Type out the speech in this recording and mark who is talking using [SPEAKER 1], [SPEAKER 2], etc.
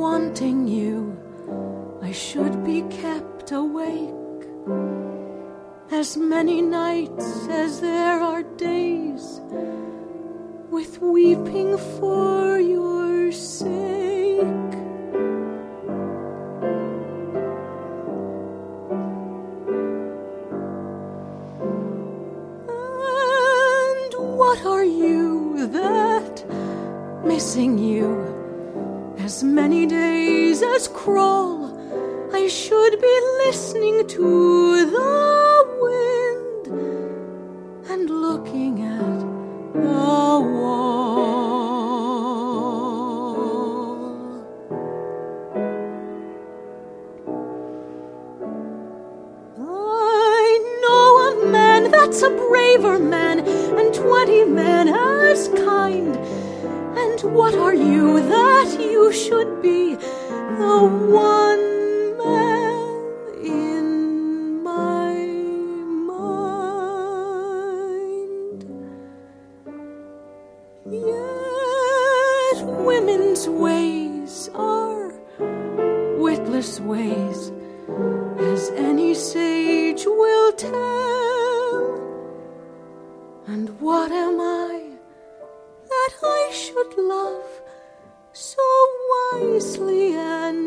[SPEAKER 1] wanting you, I should be kept awake. As many nights as there are days, with weeping for your sake. And what are you that, missing you, as many days as crawl, I should be listening to the wind and looking at the wall. I know a man that's a braver man, and 20 men as kind. And what are you that you should be the one man in my mind? Yet women's ways are witless ways, as any sage will tell. And what am I that I should love so wisely and